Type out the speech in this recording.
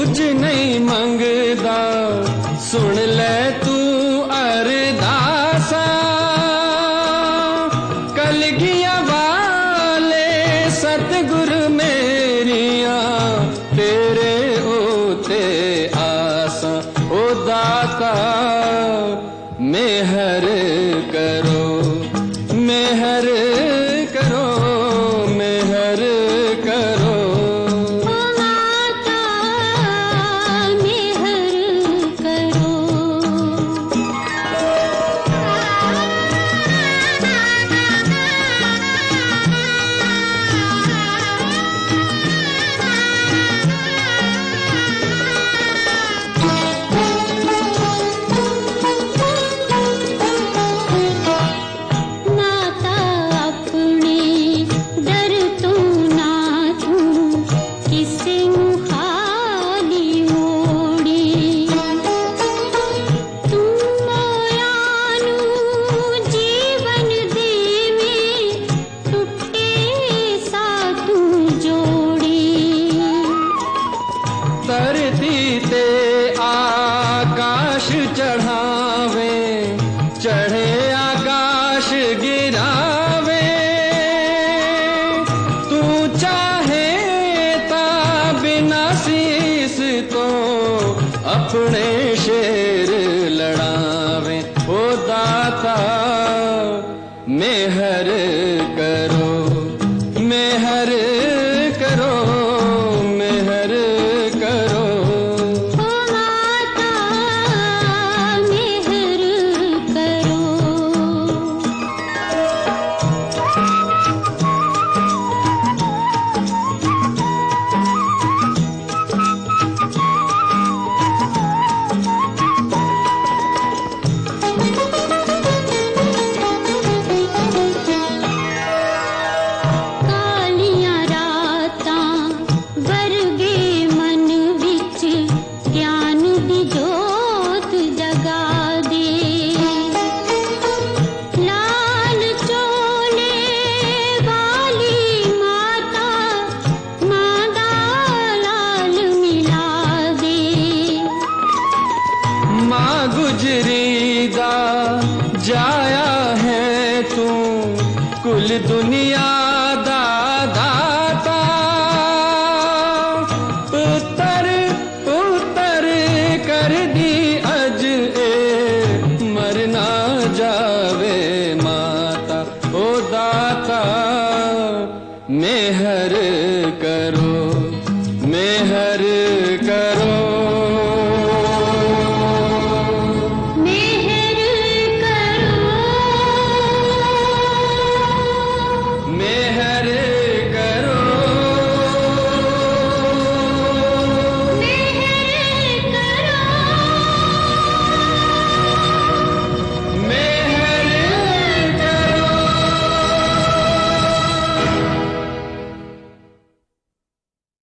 कुछ नहीं मंगदा, सुन ले तू अरदासा। कलगियां वाले सतगुरु मेरिया, तेरे ओते आसा। ओ दाता मेहर करो, मेहर करो, मेहर करो। धरती ते आकाश चढ़ावे, चढ़े आकाश गिरावे। तू चाहे ता बिना शीस तो अपने शेर लड़ावे। ओ दाता मेहर करो, मेहर करो, मेहर करो। ओ माता मेहर करो। कालियां रातां वर्गे मन विच ज्ञान दी जोत जगा दे। लाल चोले वाली माता, मां दा लाल मिला दे। मां गुजरी दा जाया है तू, कुल दुनिया दा दाता। पुत्र पुत्र कर दी अज ए, मरना जावे माता। ओ दाता मेहर करो।